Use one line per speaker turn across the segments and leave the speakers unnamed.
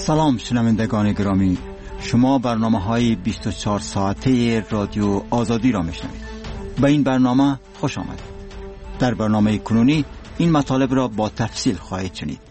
سلام شنوندگان گرامی، شما برنامه‌های 24 ساعته رادیو آزادی را میشنوید. به این برنامه خوش آمدید. در برنامه کنونی این مطالب را با تفصیل خواهید شنید.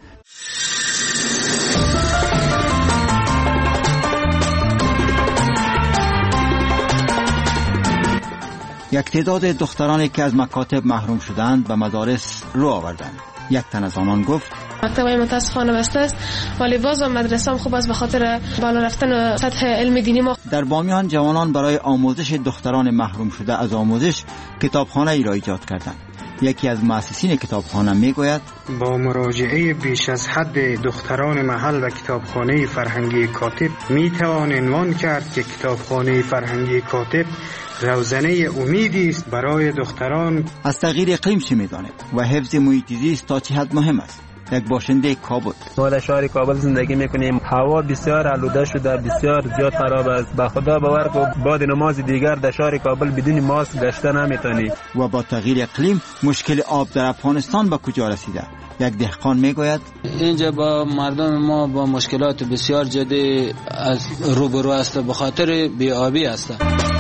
یک تعداد دخترانی که از مکاتب محروم شدند به مدارس رو آوردند. یک تن از آنان گفت:
مکتبای متاسفانه بسته است، ولی باز مدرسه هم خوب است به خاطر بالا رفتن سطح علم دینی ما.
در بامیان جوانان برای آموزش دختران محروم شده از آموزش کتابخانه ای را ایجاد کردند. یکی از مؤسسین کتابخانه میگوید:
با مراجعه بیش از حد دختران محل و کتابخانه فرهنگی کاتب میتوان عنوان کرد که کتابخانه فرهنگی کاتب روزنه امیدی است برای دختران.
از تغییر اقلیم چه می‌داند و حفظ محیط زیست تا چه حد مهم است؟ یک باشنده کابل:
ما در شهر کابل زندگی میکنیم، هوا بسیار آلوده شده، بسیار زیاد خراب است. به خدا باور کن بعد نماز دیگر در شهر کابل بدون ماسک گشته نمیتونی.
و با تغییر اقلیم مشکل آب در افغانستان به کجا رسیده؟ یک دهقان میگوید:
اینجا با مردم ما با مشکلات بسیار جدی از روبرو است به خاطر بی‌آبی است.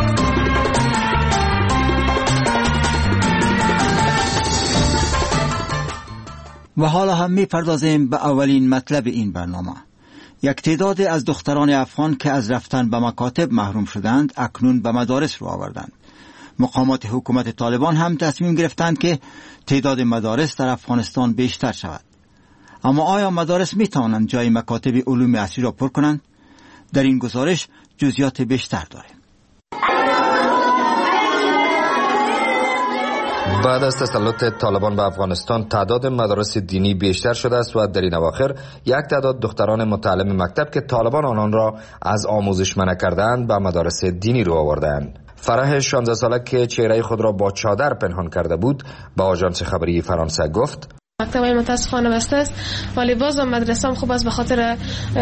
و حالا هم می‌پردازیم به اولین مطلب این برنامه. یک تعداد از دختران افغان که از رفتن به مکاتب محروم شدند اکنون به مدارس رو آوردند. مقامات حکومت طالبان هم تصمیم گرفتند که تعداد مدارس در افغانستان بیشتر شود. اما آیا مدارس می‌توانند جای مکاتب علوم عصری را پر کنند؟ در این گزارش جزئیات بیشتر داریم.
بعد از تسلط طالبان به افغانستان تعداد مدارس دینی بیشتر شده است و در این اواخر یک تعداد دختران متعلم مکتب که طالبان آنان را از آموزش منع کردند به مدارس دینی رو آوردند. فرح 16 ساله که چهره خود را با چادر پنهان کرده بود با آژانس خبری فرانسه گفت:
مکتبای متاسفانه بسته است، ولی باز مدرسه هم خوب است به خاطر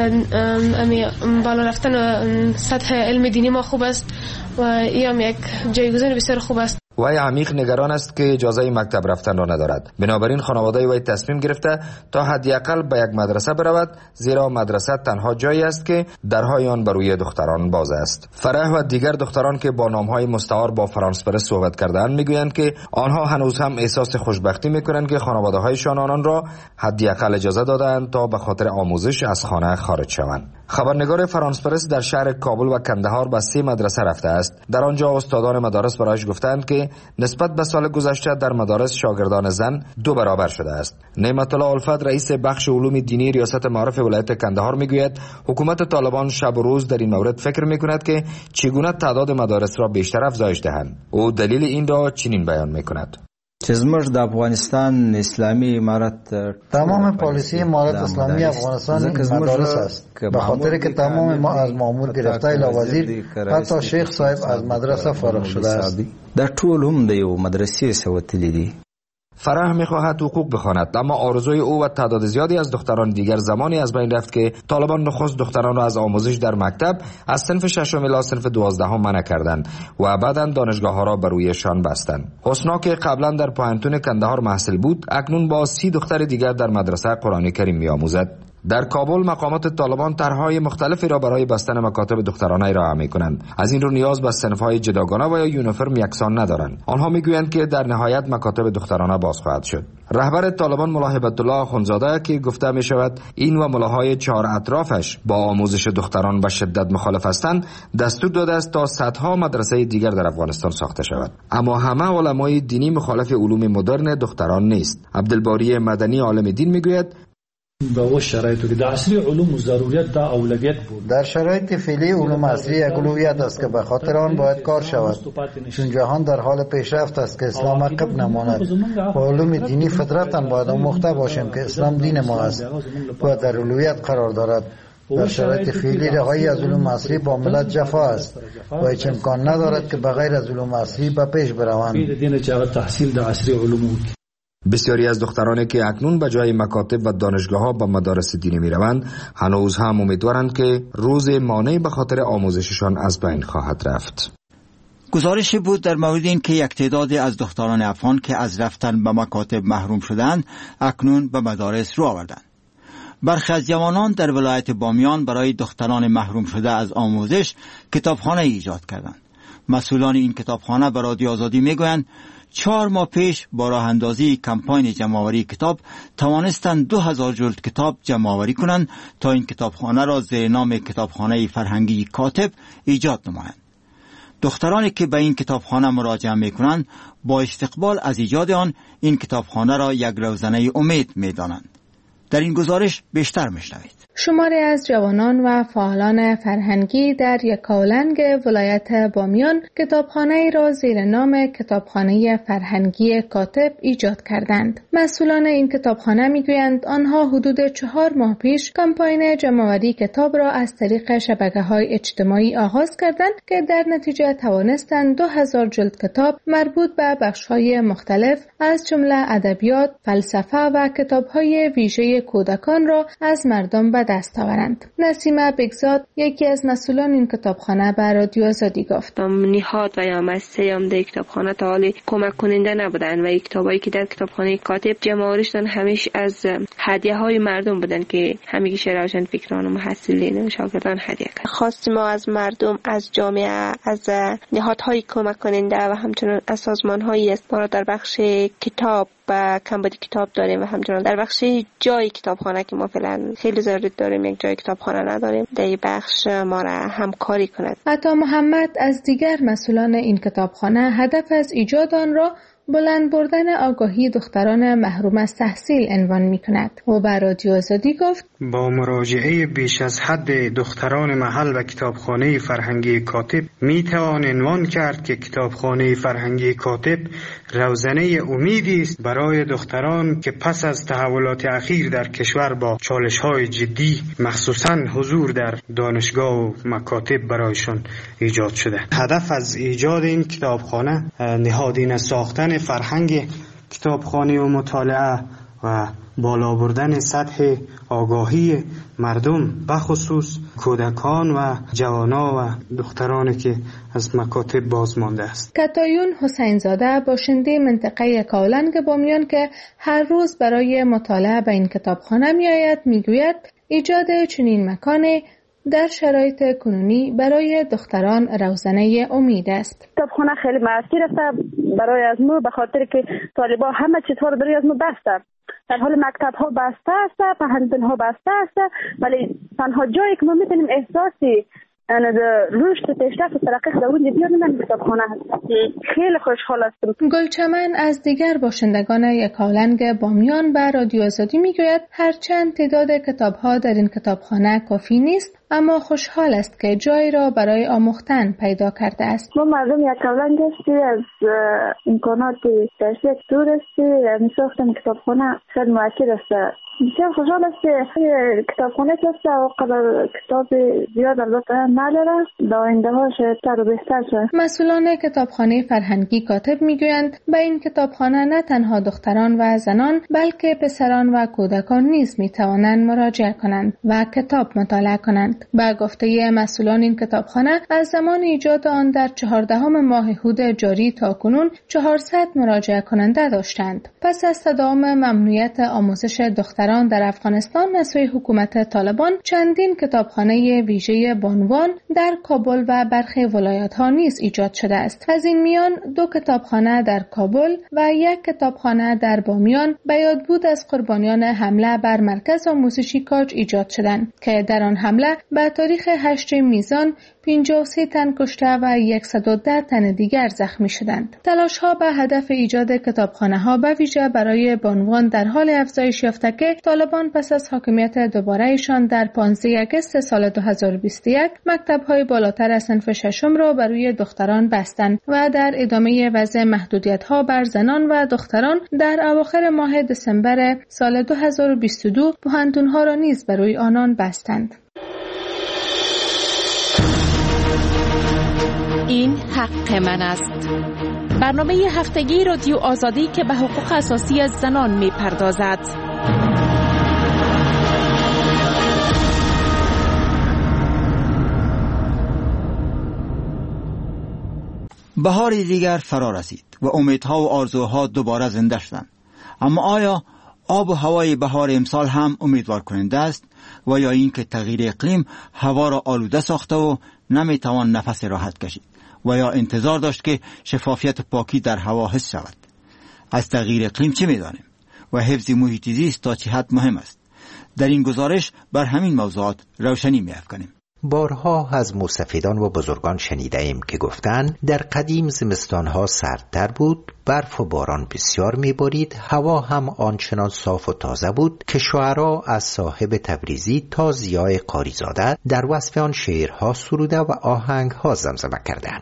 بالا رفتن سطح علم دینی ما خوب است و این هم یک جایگزین بسیار خوب است.
وی عمیق نگران است که اجازه مکتب رفتن را ندارد. بنابراین خانواده وی تصمیم گرفته تا حداقل به یک مدرسه برود، زیرا مدرسه تنها جایی است که درهای آن بر روی دختران باز است. فرح و دیگر دختران که با نامهای مستعار با فرانس پرس صحبت کردند میگویند که آنها هنوز هم احساس خوشبختی میکنند که خانواده‌هایشان آنان را حداقل اجازه دادند تا به خاطر آموزش از خانه خارج شوند. خبرنگار فرانس پرس در شهر کابل و کندهار به 3 مدرسه رفته است. در آنجا استادان مدارس برایش گفتند که نسبت به سال گذشته در مدارس شاگردان زن 2 برابر شده است. نعمت الله الفت رئیس بخش علوم دینی ریاست معارف ولایت کندهار میگوید حکومت طالبان شب و روز در این مورد فکر میکند که چگونه تعداد مدارس را بیشتر افزایش دهند. او دلیل این را چنین بیان میکند:
چزمش د افغانستان اسلامی امارت
تمام پالیسی امارت اسلامی افغانستان مدارس است، به خاطر که تمام ما از مامور گرفته الی وزیر حتی شیخ صاحب از مدرسه فارغ شده است.
در ټول هم د یو مدرسې سوتلی دي.
فرح میخواهد حقوق بخواند، اما آرزوی او و تعداد زیادی از دختران دیگر زمانی از بین رفت که طالبان نخست دختران را از آموزش در مکتب از صنف 6 الی صنف 12 منع کردند و بعداً دانشگاه‌ها را بر رویشان بستند. حسنا که قبلا در پایانتون کندهار محصل بود، اکنون با 30 دختر دیگر در مدرسه قرآن کریم می‌آموزد. در کابل مقامات طالبان طرح‌های مختلفی را برای بستن مکاتب دخترانه ارائه می‌کنند. از این رو نیاز به صنف‌های جداگانه و یا یونیفرم یکسان ندارند. آنها می‌گویند که در نهایت مکاتب دخترانه باز خواهد شد. رهبر طالبان ملا هیبت الله اخوندزاده که گفته می‌شود این و ملاهای 4 اطرافش با آموزش دختران به شدت مخالف هستند، دستور داده است تا صدها مدرسه دیگر در افغانستان ساخته شود. اما همه علمای دینی مخالف علوم مدرن دختران نیست. عبدالباری مدنی عالم دین می‌گوید
با شرایطی که در عصری علوم ضروریت دا اولویت بود.
در شرایط فعلی علوم عصری اولویت است که به خاطر آن باید کار شود، چون جهان در حال پیشرفت است که اسلام عقب نماند. و علوم دینی فطرتاً باید آموخته باشیم که اسلام دین ما است و در اولویت قرار دارد. در شرایط فعلی رهایی از علوم عصری با ملت جفا است و هیچ امکان ندارد که بغیر از علوم عصری به پیش بروند.
تحصیل در عصری علوم
بسیاری از دخترانی که اکنون به جای مکاتب و دانشگاه‌ها به مدارس دینی می‌روند هنوز هم امیدوارند که روز مانع به خاطر آموزششان از بین خواهد رفت.
گزارشی بود در مورد این که یک تعدادی از دختران افغان که از رفتن به مکاتب محروم شدند اکنون به مدارس رو آوردند. برخی از جوانان در ولایت بامیان برای دختران محروم شده از آموزش کتابخانه ایجاد کردند. مسئولان این کتابخانه به رادیو آزادی میگویند 4 ماه پیش با راه اندازی کمپاین جمع‌آوری کتاب توانستند 2000 جلد کتاب جمع‌آوری کنند تا این کتابخانه را زیر نام کتابخانه فرهنگی کاتب ایجاد نمایند. دخترانی که به این کتابخانه مراجعه می‌کنند با استقبال از ایجاد آن این کتابخانه را یک روزنه امید می‌دانند. در این گزارش بیشتر می‌شنوید.
شماری از جوانان و فعالان فرهنگی در یکاولنگ ولایت بامیان کتابخانه را زیر نام کتابخانه فرهنگی کاتب ایجاد کردند. مسئولان این کتابخانه میگویند آنها حدود 4 ماه پیش کمپاین جمع‌آوری کتاب را از طریق شبکه‌های اجتماعی آغاز کردند که در نتیجه توانستند 2000 جلد کتاب مربوط به بخش‌های مختلف از جمله ادبیات، فلسفه و کتاب‌های ویژه کودکان را از مردم به دست آورند. نسیمه بگزاد یکی از مسئولان این کتابخانه به رادیو آزادی گفت
نهاد و یا مؤسسه هم در کتابخانه تا حالی کمک کننده نبودن و کتابایی که در کتابخانه کاتب جمع آوریشتن همیشه از هدیه های مردم بودن که همیشه روشن فکران و محصلین و شاگردان هدیه کرد. خواستیم ما از مردم، از جامعه، از نهادهای کمک کننده و همچنین از سازمان‌هایی است ما را در بخش کتاب و کمبودی کتاب داریم و همچنین در بخش جای کتابخانه که ما فعلا خیلی ضرورت داریم یک جای کتابخانه نداریم در این بخش ما را همکاری کند.
عطا محمد از دیگر مسئولان این کتابخانه هدف از ایجاد آن را بلند بردن آگاهی دختران محروم از تحصیل عنوان می‌کند. او به رادیو آزادی گفت
با مراجعه بیش از حد دختران محل و کتابخانه فرهنگی کاتب میتوان عنوان کرد که کتابخانه فرهنگی کاتب روزنه امیدی است برای دختران که پس از تحولات اخیر در کشور با چالش‌های جدی مخصوصاً حضور در دانشگاه و مکاتب برایشان ایجاد شده. هدف از ایجاد این کتابخانه نهادینه ساختن فرهنگ کتابخوانی و مطالعه و بالا بردن سطح آگاهی مردم بخصوص کودکان و جوانان و دخترانی که از مکاتب باز مانده است.
کتایون حسین زاده باشنده منطقه یکاولنگ بامیان که هر روز برای مطالعه به این کتابخانه میآید میگوید ایجاد چنین مکانی در شرایط کنونی برای دختران روزنه امید است.
کتابخانه خیلی مؤثر است برای از ما به خاطر که طالبان همه چیزها برای از ما بسته. در حال مکتب ها بسته است، پهنتون ها بسته است، ولی تنها جایی که ما میتونیم احساسی رشد و پیشرفت و ترقی در اونجا بیاریم کتابخانه هست. خیلی خوشحال هستم.
گلچمن از دیگر باشندگان یکاولنگ بامیان به رادیو آزادی میگوید هرچند تعداد کتاب ها در این کتابخانه کافی نیست اما خوشحال است که جایی را برای آموختن پیدا کرده است.
ما مردم یکاولنگ هستیم، از امکانات درسی دور هستیم، می‌ساختم کتابخانه خیلی مؤثر است. بسیار خوشحال است که کتابخانه هست و قدر کتاب زیاد البته نداره، در آینده ها شاید بهتر شد.
مسئولان کتابخانه فرهنگی کاتب میگویند به این کتابخانه نه تنها دختران و زنان بلکه پسران و کودکان نیز میتوانند مراجعه کنند و کتاب مطالعه کنند. با گفته مسئولان این کتابخانه از زمان ایجاد آن در 14 ماه هود جاری تا کنون 400 مراجعه کننده داشتند. پس از تداوم ممنوعیت آموزش دختران در افغانستان از سوی حکومت طالبان چندین کتابخانه ویژه بانوان در کابل و برخی ولایت‌ها نیز ایجاد شده است. از این میان 2 کتابخانه در کابل و 1 کتابخانه در بامیان به یادبود از قربانیان حمله بر مرکز آموزشی کاج ایجاد شدند که در آن حمله به تاریخ 8 میزان 53 تن کشته و 110 تن دیگر زخمی شدند. تلاش‌ها به هدف ایجاد کتابخانه‌ها به ویژه برای بانوان در حال افزایش یافته که طالبان پس از حاکمیت دوباره‌شان در 15 آگوست سال 2021 مکتب‌های بالاتر از صنف ششم را بر روی دختران بستند و در ادامه وضع محدودیت‌ها بر زنان و دختران در اواخر ماه دسامبر سال 2022 پوهنتون‌ها را نیز بر روی آنان بستند.
این حق من است. برنامه هفتگی رادیو آزادی که به حقوق اساسی از زنان می‌پردازد.
بهاری دیگر فرا رسید و امیدها و آرزوها دوباره زنده شدند. اما آیا آب و هوای بهار امسال هم امیدوار کننده است و یا این که تغییر اقلیم هوا را آلوده ساخته و نمیتوان نفس راحت کشید و یا انتظار داشت که شفافیت پاکی در هوا حس شود. از تغییر اقلیم چه می‌دانیم و حفظ محیط زیست تا چه حد مهم است؟ در این گزارش بر همین موضوعات روشنی می‌افکنیم.
بارها از موسفیدان و بزرگان شنیده ایم که گفتند در قدیم زمستانها سردتر بود، برف و باران بسیار می‌بارید، هوا هم آنچنان صاف و تازه بود که شاعرها از صاحب تبریزی تا ضیاء قاریزاده در وصف آن شعرها سروده و آهنگها زمزمه کردند.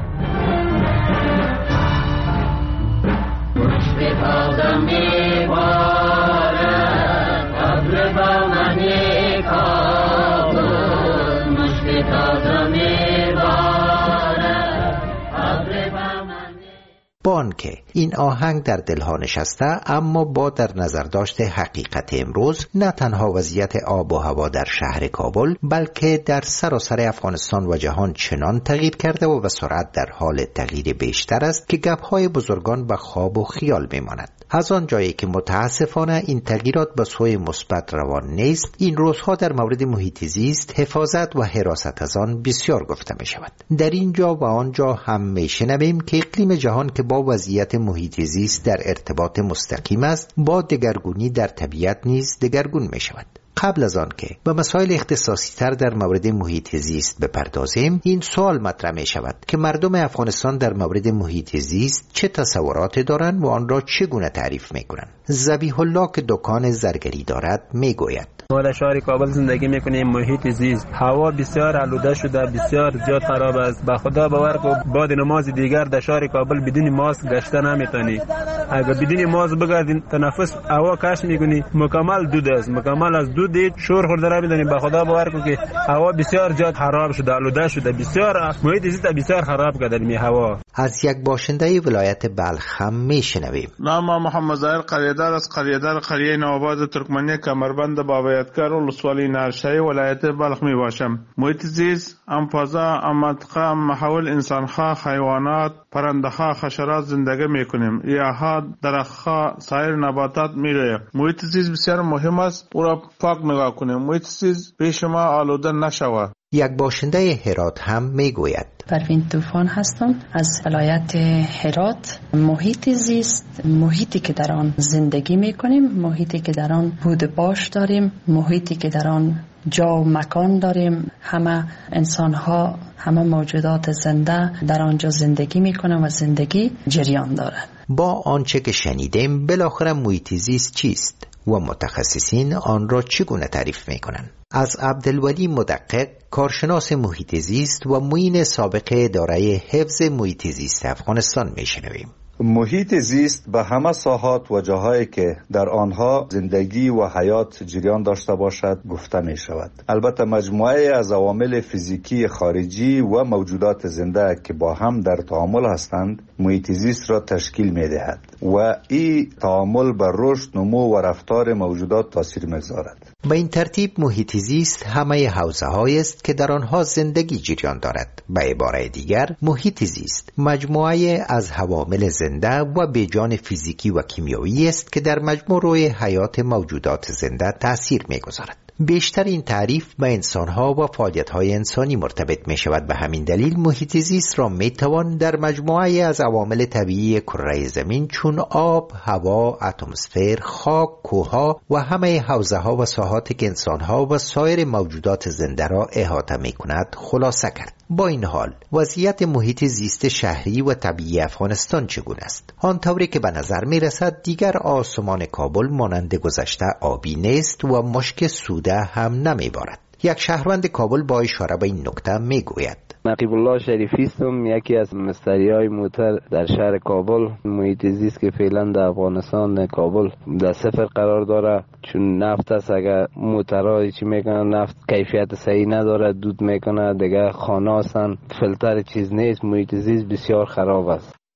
که این آهنگ در دلها نشسته، اما با در نظر داشت حقیقت امروز نه تنها وضعیت آب و هوا در شهر کابل بلکه در سراسر افغانستان و جهان چنان تغییر کرده و به سرعت در حال تغییر بیشتر است که گپ‌های بزرگان به خواب و خیال میماند. از آن جایی که متاسفانه این تغییرات به سوی مثبت روان نیست، این روزها در مورد محیط زیست، حفاظت و حراست از آن بسیار گفته می شود. در اینجا و آنجا هم می شنویم که اقلیم جهان که با وضعیت محیط زیست در ارتباط مستقیم است، با دگرگونی در طبیعت نیز دگرگون می شود. قبل از آن که به مسائل اختصاصی تر در مورد محیط زیست بپردازیم، این سوال مطرح می شود که مردم افغانستان در مورد محیط زیست چه تصوراتی دارند و آن را چگونه تعریف می کنند. ذبیح الله که دکان زرگری دارد می گوید:
ما در شهر کابل زندگی میکنیم. محیط زیست، هوا بسیار آلوده شده، بسیار زیاد خراب است. به خدا باور کن بعد نماز دیگر در شهر کابل بدون ماسک گشته نمیتونی. اگر بدون ماسک بگردین تنفس هوا کش میکنی، مکمل دود است، مکمل از دود شور خورده نمیدونی. به خدا باور کن که هوا بسیار زیاد خراب شده، آلوده شده، بسیار محیط زیست بسیار خراب کرده می هوا.
از یک باشنده ولایت بلخ هم میشنویم.
نام محمد ظاهر قریه‌دار از قریه نوآباد ترکمنی کمربند بابایتکار ولسوالی نرشهی ولایت بلخ می باشم. محیط زیست ام فضا، ام منطقه، ام محول انسان‌ها، حیوانات، پرنده‌ها، حشرات زندگی میکنیم. گیاها، درخت‌ها، سایر نباتات میرویم. محیط زیست بسیار مهم است، او را پاک نگاه کنیم. محیط زیست پیش ما آلوده نشود.
یک باشنده هرات هم میگوید:
پروین طوفان هستم از ولایت هرات. محیط زیست محیطی که در آن زندگی میکنیم، محیطی که در آن بود باش داریم، محیطی که در آن جا و مکان داریم. همه انسان‌ها، همه موجودات زنده در آنجا زندگی میکنن و زندگی جریان دارد.
با آنچه که شنیدیم بالاخره محیط زیست چیست و متخصصین آن را چگونه تعریف میکنند؟ از عبدالولی مدقق، کارشناس محیط زیست و معین سابق اداره حفظ محیط زیست افغانستان میشنویم.
محیط زیست به همه ساحات و جاهایی که در آنها زندگی و حیات جریان داشته باشد گفته می شود. البته مجموعه از عوامل فیزیکی خارجی و موجودات زنده که با هم در تعامل هستند محیط زیست را تشکیل می دهد و این تعامل بر رشد، نمو و رفتار موجودات تاثیر می گذارد.
به این ترتیب محیط زیست همه حوزه‌هایی است که در آنها زندگی جریان دارد. به عبارت دیگر محیط زیست مجموعه از عوامل زنده و بیجان فیزیکی و کیمیایی است که در مجموع روی حیات موجودات زنده تأثیر می‌گذارد. بیشتر این تعریف به انسان‌ها و فعالیت‌های انسانی مرتبط می‌شود. به همین دلیل محیط زیست را می‌توان در مجموعه از عوامل طبیعی کره زمین چون آب، هوا، اتمسفر، خاک، کوه‌ها و همه حوزه‌ها و ساحاتی که انسان‌ها و سایر موجودات زنده را احاطه می‌کند خلاصه کرد. با این حال وضعیت محیط زیست شهری و طبیعی افغانستان چگونه است؟ آنطوری که به نظر می‌رسد دیگر آسمان کابل مانند گذشته آبی نیست و مشک سوده هم نمیبارد. یک شهروند کابل با اشاره به این نکته میگوید:
نقیب الله شریفی هستم، یکی از مستریای موتر در شهر کابل. محیط زیست که فعلا در افغانستان کابل در صفر قرار داره، چون نفت است. اگر موترها چی میکنن، نفت کیفیت صحیح نداره، دود میکنه، دیگه خانه هستن، فیلتر چیز نیست. محیط زیست بسیار خراب است.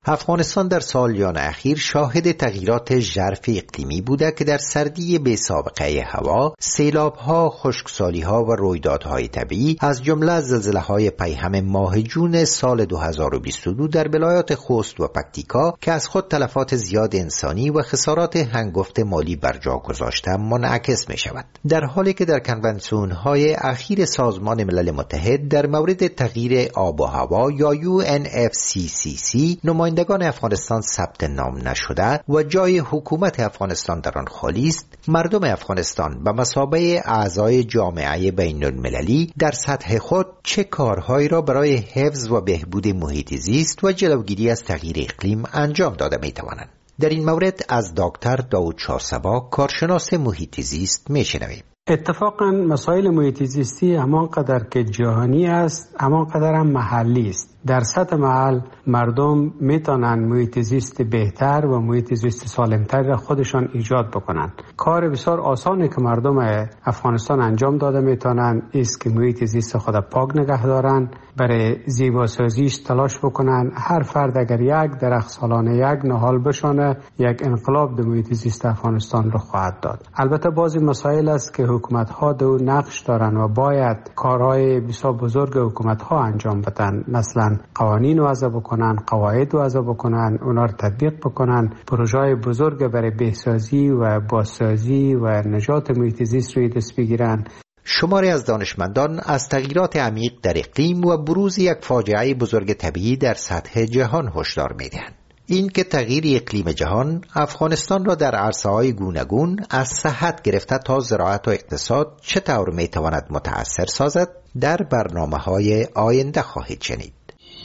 افغانستان در سالیان اخیر شاهد تغییرات ژرف اقلیمی بوده که در سردی بی سابقه هوا، سیلاب‌ها، خشکسالی‌ها و رویدادهای طبیعی از جمله زلزله‌های پیهم ماه جون سال 2022 در ولایات خوست و پکتیکا که از خود تلفات زیاد انسانی و خسارات هنگفت مالی بر جا گذاشته منعکس می‌شود. در حالی که در کنونسیون‌های اخیر سازمان ملل متحد در مورد تغییر آب و هوا یا UNFCCC نمایندگان افغانستان ثبت نام نشده و جای حکومت افغانستان در آن خالی است، مردم افغانستان به مثابه اعضای جامعه بین المللی در سطح خود چه کارهایی را برای حفظ و بهبود محیط زیست و جلوگیری از تغییر اقلیم انجام داده می توانند؟ در این مورد از دکتر داود شاهسبا، کارشناس محیط زیست، میشنویم.
اتفاقا مسائل محیط زیستی همانقدر که جهانی است همانقدر هم محلی است. در سطح محل مردم میتونن محیط زیست بهتر و محیط زیست سالمتر را خودشان ایجاد بکنن. کار بسیار آسانی که مردم افغانستان انجام داده میتونن است که محیط زیست خود پاک نگه دارن، برای زیباسازیش تلاش بکنن. هر فرد اگر یک درخت سالانه یک نهال بشانه، یک انقلاب در محیط زیست افغانستان رو خواهد داد. البته بعضی مسائل است که حکومت ها دو نقش دارن و باید کارهای بسیار بزرگ حکومت ها انجام بدن، مثلا قوانین وضع بکنن، قواعد وضع بکنن، اونا رو تطبیق بکنن، پروژه‌های بزرگ برای بهسازی و بازسازی و نجات محیط زیست رو دست بگیرن.
شماری از دانشمندان از تغییرات عمیق در اقلیم و بروز یک فاجعه بزرگ طبیعی در سطح جهان هشدار می‌دهند. این که تغییر اقلیم جهان افغانستان را در عرصه‌های گوناگون از صحت گرفته تا زراعت و اقتصاد چطور می‌تواند متأثر سازد، در برنامه‌های آینده خواهید شنید.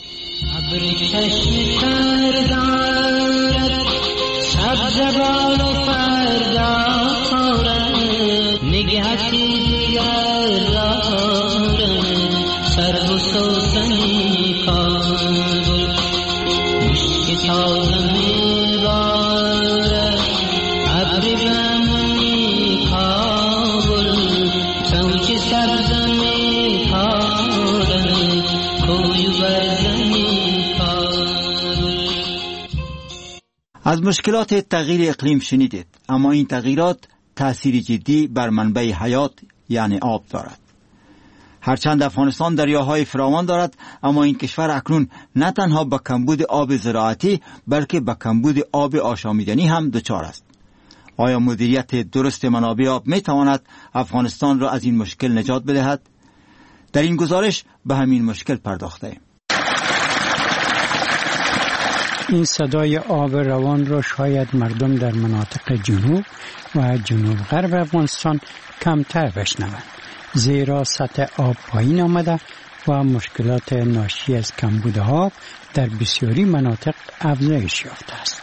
از مشکلات تغییر اقلیم شنیدید، اما این تغییرات تأثیر جدی بر منبع حیات یعنی آب دارد. هرچند افغانستان دریاهای فراوان دارد، اما این کشور اکنون نه تنها به کمبود آب زراعتی بلکه به کمبود آب آشامیدنی هم دچار است. آیا مدیریت درست منابع آب می تواند افغانستان را از این مشکل نجات بدهد؟ در این گزارش به همین مشکل پرداخته ایم.
این صدای آب روان را شاید مردم در مناطق جنوب و جنوب غرب افغانستان کمتر بشنوند، زیرا سطح آب پایین آمده و مشکلات ناشی از کمبود آب در بسیاری مناطق افزایش یافته است.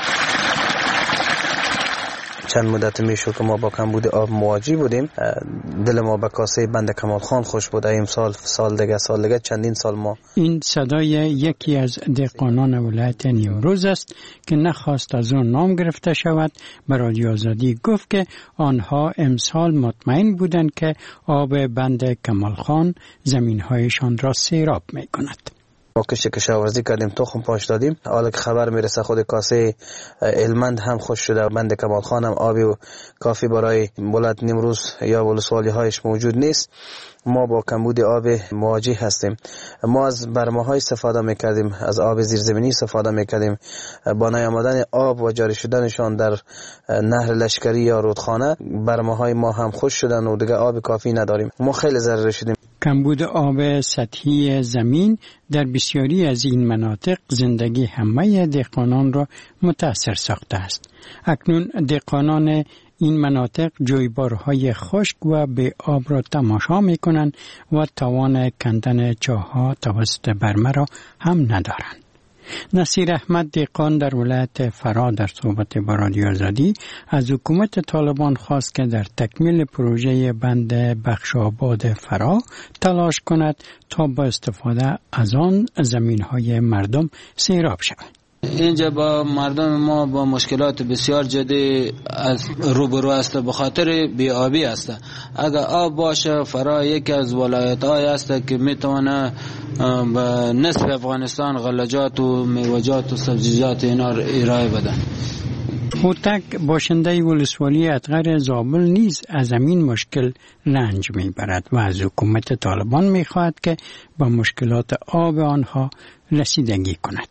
چند مدت میشد که ما با کمبود آب مواجه بودیم. دل ما به کاسه بند کمال خان خوش بود. این سال دیگه چندین سال ما.
این صدای یکی از دهقانان ولایت نیمروز است که نخواست از آن نام گرفته شود. به رادیو آزادی گفت که آنها امسال مطمئن بودند که آب بند کمال خان زمین‌هایشان را سیراب می‌کند.
ما کشاورزی کردیم، تخم پاش دادیم. حالا که خبر میرسه خود کاسه هلمند هم خوش شده، بند کمال خان هم آبی و کافی برای ولایت نیمروز یا ولسوالی هایش موجود نیست. ما با کمبود آب مواجه هستیم. ما از برمه‌های استفاده میکردیم، از آب زیرزمینی استفاده میکردیم. با نیامدن آب و جاری شدنشان در نهر لشکری یا رودخانه، برمه‌های ما هم خوش شدن و دیگه آب کافی نداریم. ما خیلی ضرر شدیم.
کمبود آب سطحی زمین در بسیاری از این مناطق زندگی همه دهقانان را متأثر ساخته است. اکنون دهقانان این مناطق جویبارهای خشک و بی آب را تماشا می کنند و توان کندن چاه‌ها توسط برمه را هم ندارند. نصیر احمد دهقان در ولایت فرا در صحبت با رادیو آزادی از حکومت طالبان خواست که در تکمیل پروژه بند بخشاباد فرا تلاش کند تا با استفاده از آن زمین‌های مردم سیراب شود.
اینجا با مردم ما با مشکلات بسیار جدی از روبرو است، به خاطر بی‌آبی است. اگر آب باشه فرا یکی از ولایت‌های است که میتونه به نصف افغانستان غلجات و میوه‌جات و سبزیجات اینا ارائه بده.
هوتک باشنده ولسوالی اتغر زابل نیز از همین مشکل رنج میبرد و از حکومت طالبان میخواهد که با مشکلات آب آنها رسیدگی کند.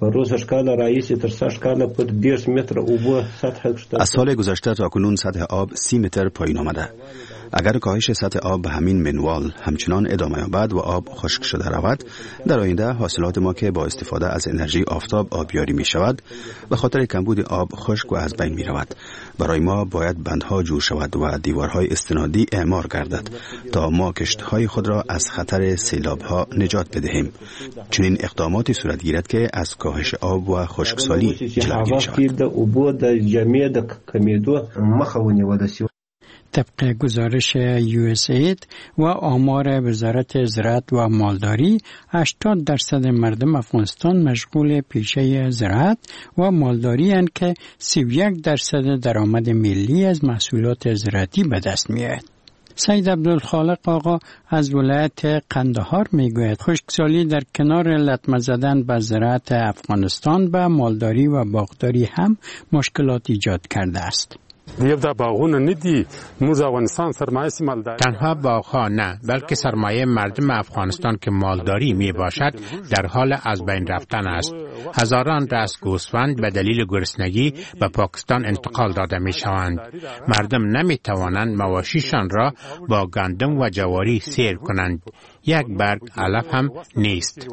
از سال گذشته تا کنون سطح آب 30 متر پایین آمده. اگر کاهش سطح آب به همین منوال همچنان ادامه یابد و آب خشک شده رود، در آینده حاصلات ما که با استفاده از انرژی آفتاب آبیاری می شود به خاطر کمبود آب خشک و از بین می رود. برای ما باید بندها جور شود و دیوارهای استنادی اعمار گردد تا ما کشتهای خود را از خطر سیلابها نجات بدهیم. چنین اقداماتی صورت گیرد که از کاهش آب و خشکسالی جلوگیری شود.
طبق گزارش USAID و آمار وزارت زراعت و مالداری 80% مردم افغانستان مشغول پیشه زراعت و مالداری اند که 31% درآمد ملی از محصولات زراعتی به دست می‌آید. سید عبدالخالق آقا از ولایت قندهار میگوید خشکسالی در کنار لطمه زدن به زراعت افغانستان به مالداری و باغداری هم مشکلات ایجاد کرده است.
تنها باغ‌ها نه، بلکه سرمایه مردم افغانستان که مالداری می باشد در حال از بین رفتن است. هزاران رأس گوسفند به دلیل گرسنگی به پاکستان انتقال داده می شوند. مردم نمی توانند مواشیشان را با گندم و جواری سیر کنند. یک برگ علف هم نیست.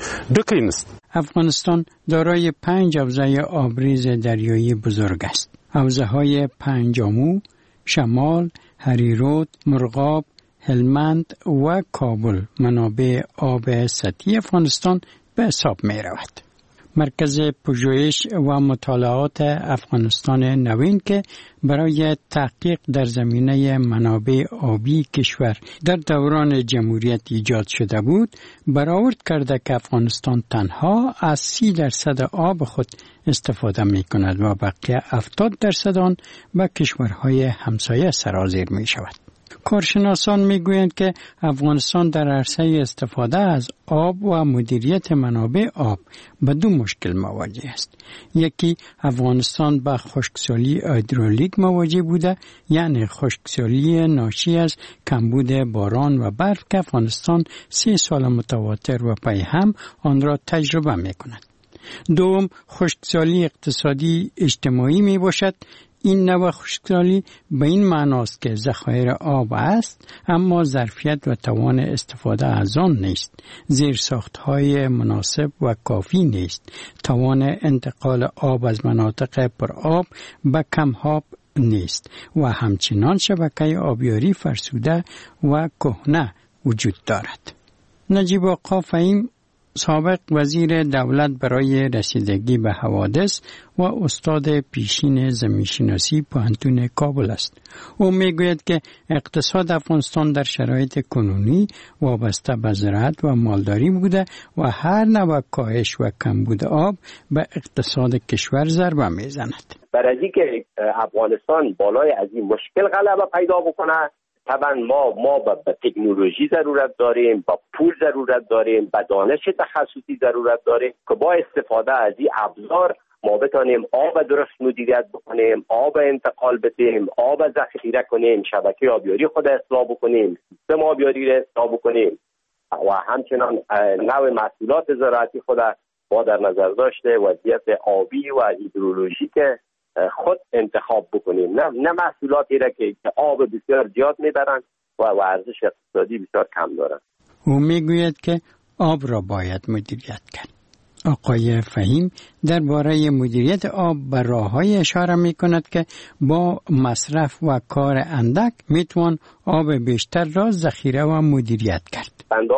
افغانستان دارای 5 حوزه آبریز دریایی بزرگ است. حوزه‌های پنجامو، شمال، هریرود، مرغاب، هلمند و کابل منابع آب سطحی افغانستان به حساب می رود. مرکز پژوهش و مطالعات افغانستان نوین که برای تحقیق در زمینه منابع آبی کشور در دوران جمهوریت ایجاد شده بود، برآورد کرده که افغانستان تنها از 30% آب خود استفاده می کند و بقیه 70% آن به کشورهای همسایه سرازیر می شود. کارشناسان میگویند که افغانستان در عرصه استفاده از آب و مدیریت منابع آب با 2 مشکل مواجه است. یکی افغانستان با خشکسالی هیدرولیک مواجه بوده، یعنی خشکسالی ناشی از کمبود باران و برف که افغانستان 3 سال متواتر و پی هم آن را تجربه می کند. دوم، خشکسالی اقتصادی اجتماعی می باشد. این نوع خشکسالی به این معناست که ذخایر آب است اما ظرفیت و توان استفاده از آن نیست. زیرساخت‌های مناسب و کافی نیست. توان انتقال آب از مناطق پر آب به کم آب نیست و همچنان شبکه آبیاری فرسوده و کهنه وجود دارد. نجیب آقا فهیم سابق وزیر دولت برای رسیدگی به حوادث و استاد پیشین زمینشناسی پوهنتون کابل است. او میگوید که اقتصاد افغانستان در شرایط کنونی وابسته به زراعت و مالداری بوده و هر نوع کاهش و کمبود آب به اقتصاد کشور ضربه میزند.
برای اینکه افغانستان بالای از این مشکل غلبه پیدا بکنه، طبعا ما به تکنولوژی ضرورت داریم، با پول ضرورت داریم، با دانش تخصصی ضرورت داریم که با استفاده از این ابزار ما بتانیم آب درست مدیریت بکنیم، آب انتقال بدیم، آب ذخیره کنیم، شبکه آبیاری خود اصلاح بکنیم، سیستم آبیاری را اصلاح بکنیم و همچنان نوع محصولات زراعتی خود با در نظر داشته وضعیت آبی و هیدرولوژیک خود انتخاب بکنیم، نه محصولاتی را که آب بسیار زیاد میبرند و ارزش اقتصادی بسیار کم دارند.
او میگوید که آب را باید مدیریت کرد. آقای فهیم درباره مدیریت آب به راه‌های اشاره می‌کند که با مصرف و کار اندک میتوان آب بیشتر را ذخیره و مدیریت کرد.
انداز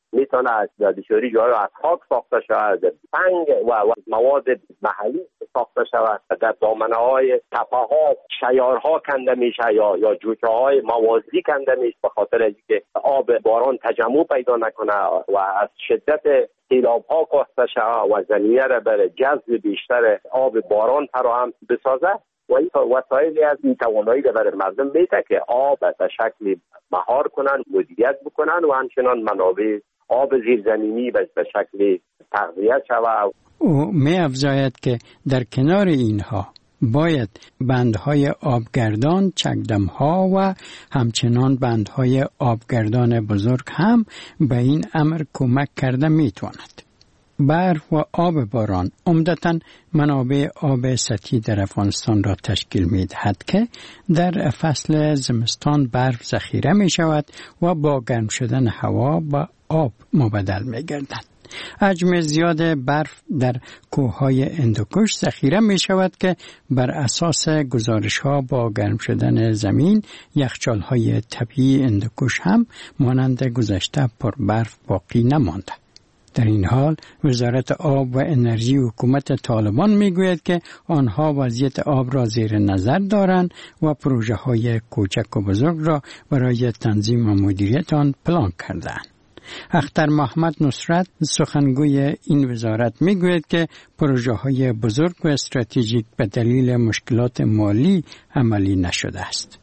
میتونه از دشوری جای از خاک ساخته شود، سنگ و مواد محلی ساخته شود. در دامنه های تپه ها شیارها کنده میشه یا جوچه های موازی کنده میشه به خاطر اینکه آب باران تجمع پیدا نکنه و از شدت سیلاب ها کاسته شود و زمینه را برای جذب بیشتر آب باران فراهم بسازه. و این وسایلی از این توانایی را برای مردم میده که آب به شکل مهار کنن، مدیریت بکنن و همچنان منابع آب زیرزمینی به شکل تغذیه شود.
او می افزاید که در کنار اینها باید بندهای آبگردان، چکدمها و همچنان بندهای آبگردان بزرگ هم به این امر کمک کرده می تواند. برف و آب باران عمدتاً منابع آب سطحی در افغانستان را تشکیل می دهد که در فصل زمستان برف ذخیره می شود و با گرم شدن هوا به آب مبدل می گردد. حجم زیاد برف در کوههای هندوکش ذخیره می شود که بر اساس گزارش ها با گرم شدن زمین یخچال های طبیعی هندوکش هم مانند گذشته پر برف باقی نمانده. در این حال وزارت آب و انرژی حکومت طالبان میگوید که آنها وضعیت آب را زیر نظر دارند و پروژه های کوچک و بزرگ را برای تنظیم و مدیریت آن پلان کردند. اختر محمد نصرت سخنگوی این وزارت میگوید که پروژه های بزرگ و استراتژیک به دلیل مشکلات مالی عملی نشده است.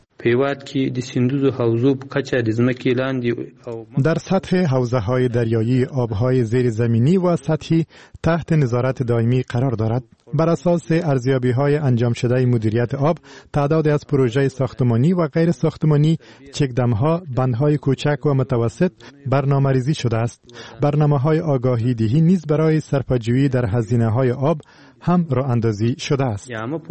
در سطح حوزه‌های دریایی آب‌های زیر زمینی و سطحی تحت نظارت دائمی قرار دارد. بر اساس ارزیابی‌های انجام شده مدیریت آب، تعدادی از پروژه ساختمانی و غیر ساختمانی، چکدم‌ها، بندهای کوچک و متوسط برنامه‌ریزی شده است. برنامه‌های آگاهی دهی نیز برای صرفه‌جویی در هزینه‌های آب هم راه اندازی شده است.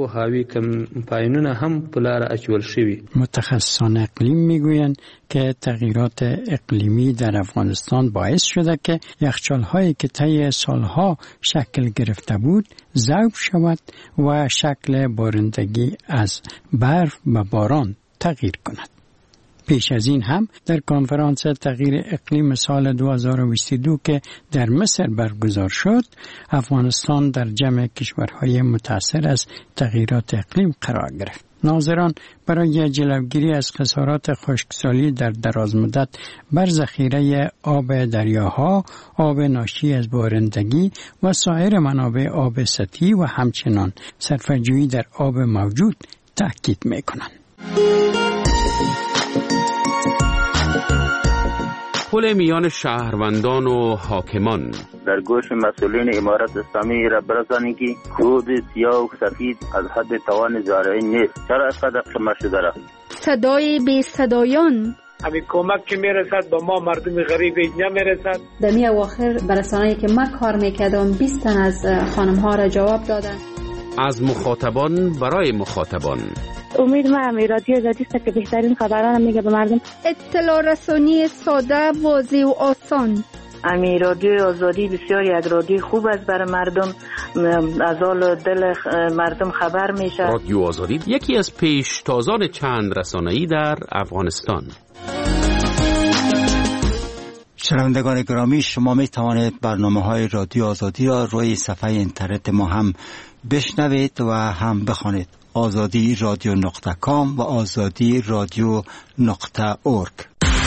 متخصصان اقلیم میگویند که تغییرات اقلیمی در افغانستان باعث شده که یخچال‌هایی که طی سالها شکل گرفته بود ذوب شود و شکل بارندگی از برف به باران تغییر کند. پیش از این هم در کنفرانس تغییر اقلیم سال 2022 که در مصر برگزار شد، افغانستان در جمع کشورهای متاثر از تغییرات اقلیم قرار گرفت. ناظران برای جلوگیری از خسارات خشکسالی در درازمدت بر ذخیره آب دریاها، آب ناشی از بارندگی و سایر منابع آب سطحی و همچنان صرفه‌جویی در آب موجود تاکید می‌کنند.
پل میان شهروندان و حاکمان
در گوش مسئولین امارت اسلامی را برسانید که خود سیاه و سفید از حد توان زارعین نیست. چرا اینقدر قمه شده را؟
صدای بی صدایان
همین کمک که میرسد با ما مردم غریب اینجا میرسد.
در می اواخر برسانه‌ای که من کار میکردم 20 تن از خانم ها را جواب دادن.
از مخاطبان برای مخاطبان.
امید من رادیو آزادی است که بهترین خبران میگه به مردم.
اطلاع رسانی ساده، واضح و آسان.
امی رادیو آزادی بسیاری از رادیو خوب است برای مردم، از حال دل مردم خبر میشه.
رادیو آزادی یکی از پیشتازان چند رسانه‌ای در افغانستان.
شنوندگان گرامی، شما می توانید برنامه‌های رادیو آزادی را روی صفحه اینترنت ما هم بشنوید و هم بخوانید. azadi.radio.com و azadi.radio.org.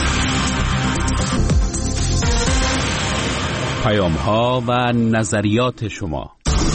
پیام‌ها و نظریات شما.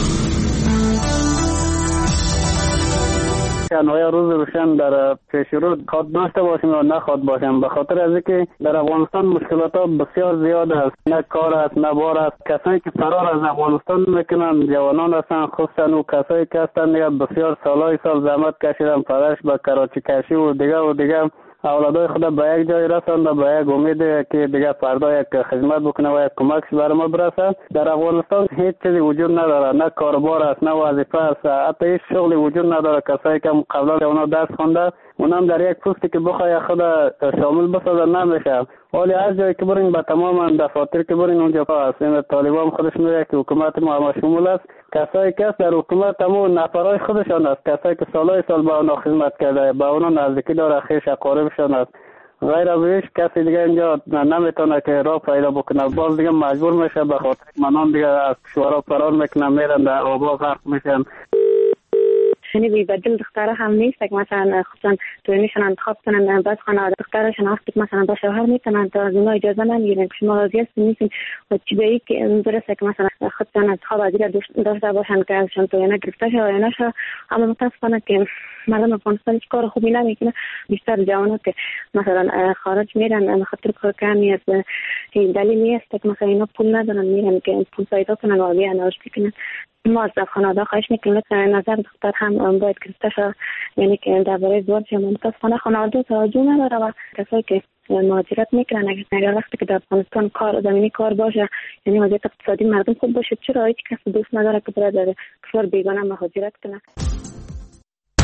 نویا روز روشن در پیش رو خود داشته باشیم یا نخواد باشیم، به خاطر از اینکه در افغانستان مشکلات بسیار زیاد است، نه کار است نه بار است. کسایی که فرار از افغانستان میکنن جوانان هستن، خصوصا و کسایی که هستن بسیار سالهای سال زحمت کشیدن، پرش به کراچی کشی و دیگه اولادای خود به یک جای رسانده، به یک امید که دیگه فردا یک خدمت بکنه و یک کمک برای ما برسه. در افغانستان هیچ چیزی وجود نداره، نه کاربار است نه وظیفه است، حتی هیچ شغلی وجود نداره. کسایی که قبلا اونا درس خونده اونم در یک پستی که بخوای خود شامل بسازه نمیشه. ولی از جایی که برین به تمام دفاتر که برین اونجا هست، این طالبان خودش میگه که حکومت ما شمول است. کسایی که در حکومت همون نفرای خودشان است، کسایی که سالهای سال با اونا خدمت کرده، با اونا نزدیکی داره، خویش اقاربشان است. غیر از هیچ کسی دیگه اینجا نمیتونه که راه پیدا بکنه. باز دیگه مجبور میشه به خاطر منان دیگه از شورا فرار میکنن، میرن در آبا غرق میشن.
یعنی بی‌بدل دخترها هم نیست که مثلا خصوصا تو میشن انتخاب کنن، بعد خانواده دخترشون وقتی مثلا با شوهر میتونن تا از اونها اجازه نمیگیرن که شما راضی هستین نیستین و چی به که درسته که مثلا خودشان انتخاب ازیر داشته باشن که ازشان تو یا گرفته شه یا نشه. اما متاسفانه که مردم افغانستان هیچ کار خوبی نمیکنه. بیشتر جوانان که مثلا خارج میرن به خاطر کار کمی است، دلیل نیست که مثلا اینا پول ندارن میرن که پول پیدا کنن و بیان آشتی کنن. ما از خانواده خواهش میکنیم نظر دختر هم باید گرفته شد، یعنی که درباره ازدواج متاسفانه خانواده توجه نداره و کسایی که مهاجرت میکنن اگر وقتی که در افغانستان کار زمینی کار باشه، یعنی وضعیت اقتصادی مردم خوب باشه، چرا هیچ کس دوست نداره که برای کشور بیگانه مهاجرت کنه.